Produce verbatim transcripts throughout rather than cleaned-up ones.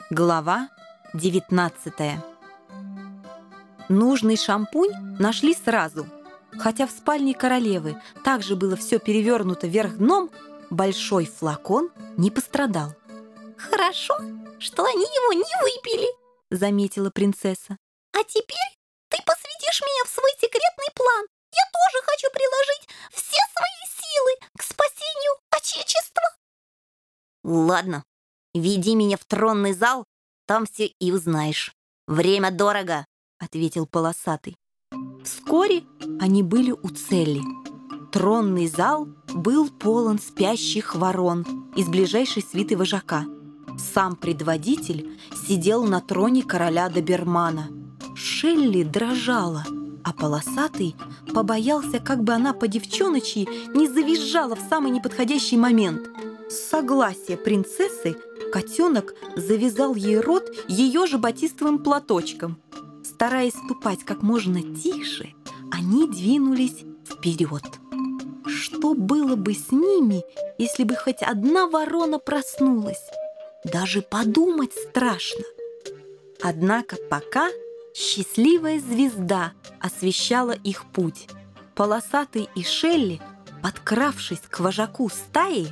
Глава девятнадцатая. Нужный шампунь нашли сразу. Хотя в спальне королевы также было все перевернуто вверх дном, большой флакон не пострадал. «Хорошо, что они его не выпили», — заметила принцесса. «А теперь ты посвятишь меня в свой секретный план. Я тоже хочу приложить все свои силы к спасению Отечества». «Ладно, веди меня в тронный зал, там все и узнаешь. Время дорого», — ответил полосатый. Вскоре они были у цели. Тронный зал был полон спящих ворон из ближайшей свиты вожака. Сам предводитель сидел на троне короля Добермана. Шелли дрожала, а полосатый побоялся, как бы она по девчоночьи не завизжала в самый неподходящий момент. С согласия принцессы котенок завязал ей рот ее же батистовым платочком. Стараясь ступать как можно тише, они двинулись вперед. Что было бы с ними, если бы хоть одна ворона проснулась? Даже подумать страшно. Однако пока счастливая звезда освещала их путь. Полосатый и Шелли, подкравшись к вожаку стаи,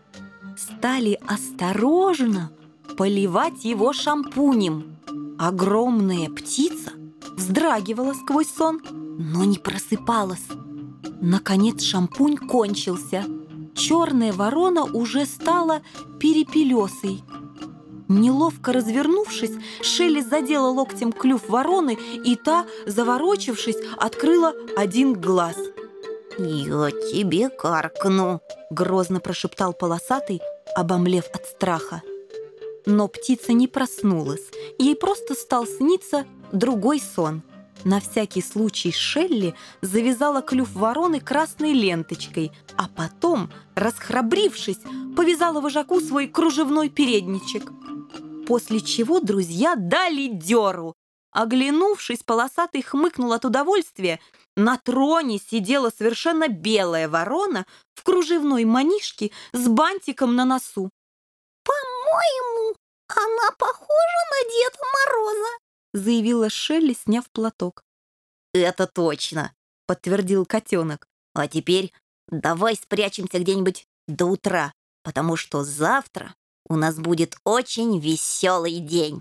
стали осторожно поливать его шампунем. Огромная птица вздрагивала сквозь сон, но не просыпалась. Наконец шампунь кончился. Черная ворона уже стала перепелесой. Неловко развернувшись, Шелли задела локтем клюв вороны, и та, заворочившись, открыла один глаз. «Я тебе каркну», — грозно прошептал полосатый, обомлев от страха. Но птица не проснулась, ей просто стал сниться другой сон. На всякий случай Шелли завязала клюв вороны красной ленточкой, а потом, расхрабрившись, повязала вожаку свой кружевной передничек. После чего друзья дали дёру. Оглянувшись, полосатый хмыкнул от удовольствия. На троне сидела совершенно белая ворона в кружевной манишке с бантиком на носу. «По-моему, она похожа на Деда Мороза», — заявила Шелли, сняв платок. «Это точно», — подтвердил котенок. «А теперь давай спрячемся где-нибудь до утра, потому что завтра у нас будет очень веселый день».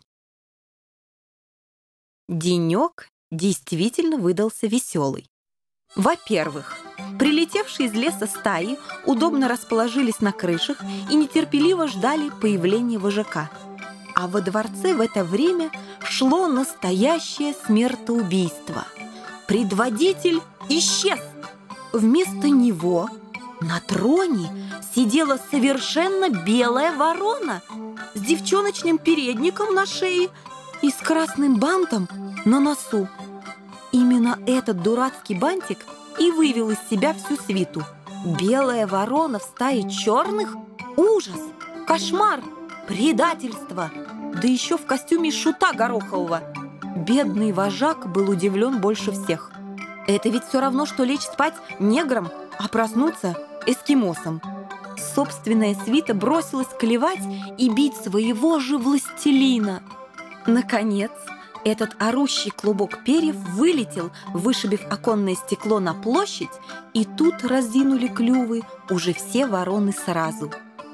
Денек действительно выдался веселый. Во-первых, прилетевшие из леса стаи удобно расположились на крышах и нетерпеливо ждали появления вожака. А во дворце в это время шло настоящее смертоубийство. Предводитель исчез. Вместо него на троне сидела совершенно белая ворона с девчоночным передником на шее и с красным бантом на носу. Именно этот дурацкий бантик и вывел из себя всю свиту. Белая ворона в стае черных? Ужас! Кошмар! Предательство! Да еще в костюме шута горохового. Бедный вожак был удивлен больше всех. Это ведь все равно, что лечь спать негром, а проснуться эскимосом. Собственная свита бросилась клевать и бить своего же властелина. Наконец, этот орущий клубок перьев вылетел, вышибив оконное стекло на площадь, и тут разинули клювы уже все вороны сразу.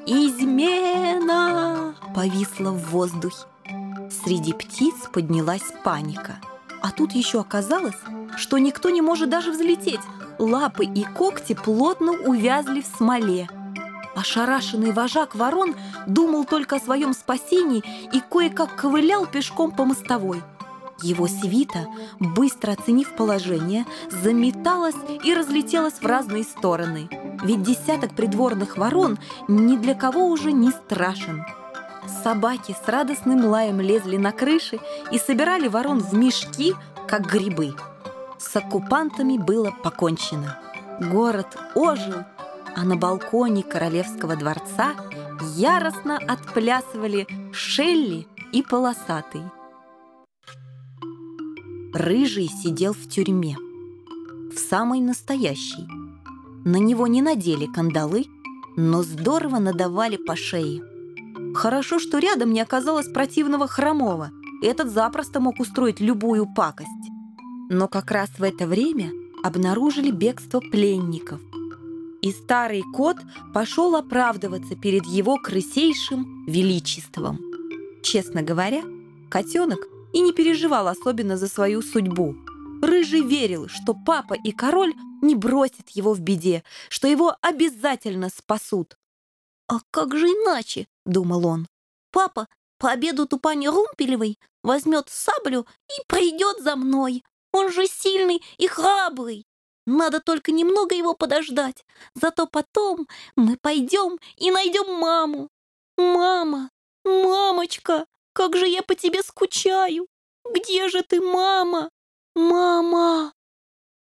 «Измена!» повисла в воздухе. Среди птиц поднялась паника. А тут еще оказалось, что никто не может даже взлететь. Лапы и когти плотно увязли в смоле. Ошарашенный вожак ворон думал только о своем спасении и кое-как ковылял пешком по мостовой. Его свита, быстро оценив положение, заметалась и разлетелась в разные стороны. Ведь десяток придворных ворон ни для кого уже не страшен. Собаки с радостным лаем лезли на крыши и собирали ворон в мешки, как грибы. С оккупантами было покончено. Город ожил, а на балконе королевского дворца яростно отплясывали Шелли и полосатый. Рыжий сидел в тюрьме, в самой настоящей. На него не надели кандалы, но здорово надавали по шее. Хорошо, что рядом не оказалось противного хромого. Этот запросто мог устроить любую пакость. Но как раз в это время обнаружили бегство пленников. И старый кот пошел оправдываться перед его крысейшим величеством. Честно говоря, котенок и не переживал особенно за свою судьбу. Рыжий верил, что папа и король не бросят его в беде, что его обязательно спасут. «А как же иначе?» — думал он. «Папа пообедает у пани Румпелевой, возьмет саблю и придет за мной. Он же сильный и храбрый. Надо только немного его подождать. Зато потом мы пойдем и найдем маму. Мама, мамочка, как же я по тебе скучаю. Где же ты, мама? Мама!»